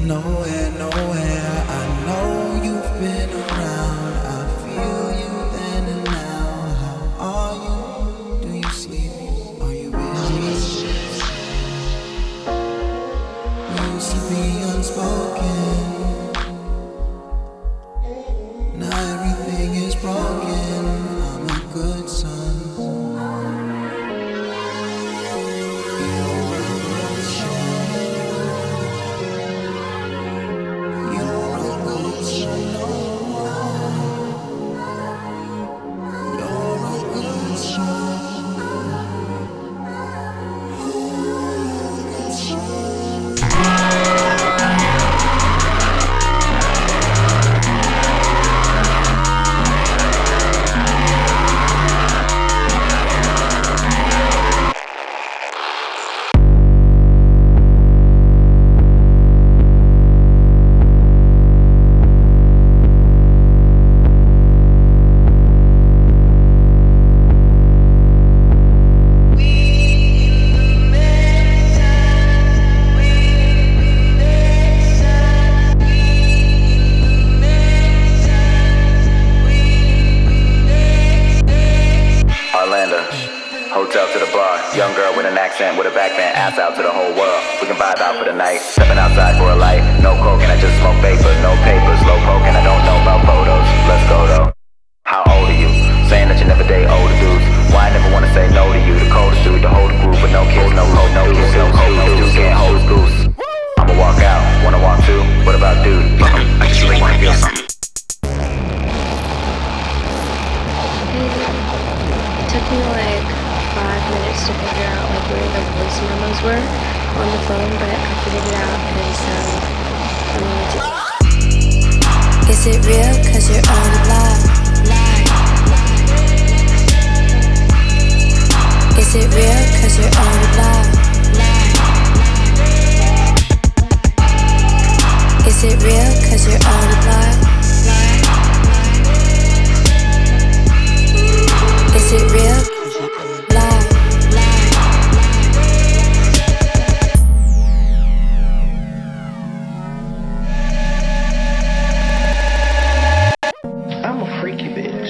Nowhere, nowhere. I know you've been around. I feel you then and now. How are you? Do you sleep? Are you busy? We used to be unspoken. Now everything is broken. I'm a good son. Hotel to the bar, young girl with an accent, with a backband, ass out to the whole world. We can vibe out for the night, stepping outside for a light. No coke and I just smoke vapor, no paper, slow poking, I don't know about photos. Let's go though. How old are you? Saying that you never date older dudes. Why I never wanna say no to you? The coldest dude to hold a group, but no kids, no hope, no kids, no hope, no dude can't hold his goose. I'ma walk out, wanna walk too. What about dude? Fuck 'em, I just really wanna feel something. It took me like 5 minutes to figure out like where the voice memos were on the phone, but I figured it out, and so I'm gonna do it. Is it real? 'Cause you're on live. Is it real? 'Cause you're on live. Is it real? 'Cause you're on live. Is it real? Live. I'm a freaky bitch.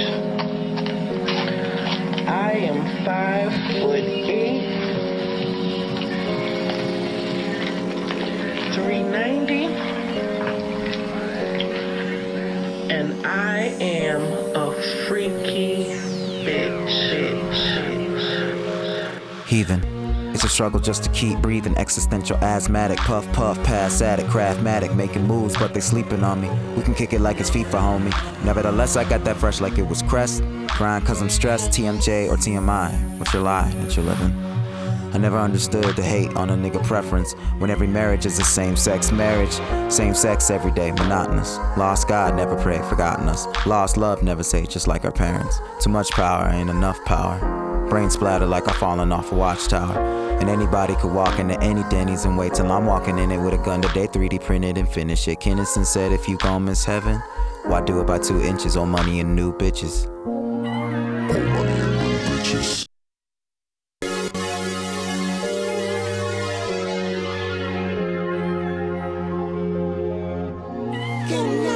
I am 5'8", 390, and I am a freaky bitch. Heathen. It's a struggle just to keep breathing. Existential asthmatic, puff puff, pass addict, craftmatic, making moves, but they sleeping on me. We can kick it like it's FIFA, homie. Nevertheless, I got that fresh like it was Crest. Grind 'cause I'm stressed, TMJ or TMI. What's your lie that you're living? I never understood the hate on a nigga preference when every marriage is a same-sex marriage. Same sex every day, monotonous. Lost God, never pray, forgotten us. Lost love, never say, just like our parents. Too much power, ain't enough power. Brain splatter like I'm falling off a watchtower. And anybody could walk into any Denny's and wait till I'm walking in it with a gun today, 3D printed and finish it. Kinnison said if you gon' miss heaven, why do it by 2 inches? Old money and new bitches. Old money and new bitches. Good night.